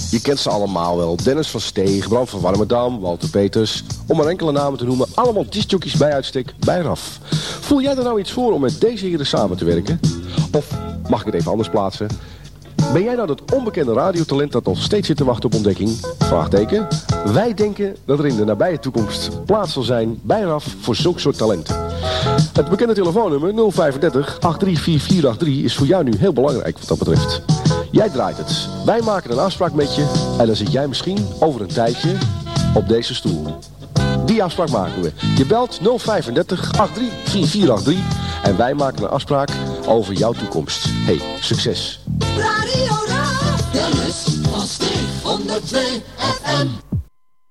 Je kent ze allemaal wel. Dennis van Steeg, Bram van Warmerdam, Walter Peters. Om maar enkele namen te noemen. Allemaal discjockeys bij uitstek bij RAF. Voel jij er nou iets voor om met deze heren samen te werken? Of, mag ik het even anders plaatsen? Ben jij nou dat onbekende radiotalent dat nog steeds zit te wachten op ontdekking? Vraagteken. Wij denken dat er in de nabije toekomst plaats zal zijn bij RAF voor zulk soort talent. Het bekende telefoonnummer 035 834483 is voor jou nu heel belangrijk wat dat betreft. Jij draait het. Wij maken een afspraak met je en dan zit jij misschien over een tijdje op deze stoel. Die afspraak maken we. Je belt 035 834483 en wij maken een afspraak over jouw toekomst. Hey, succes!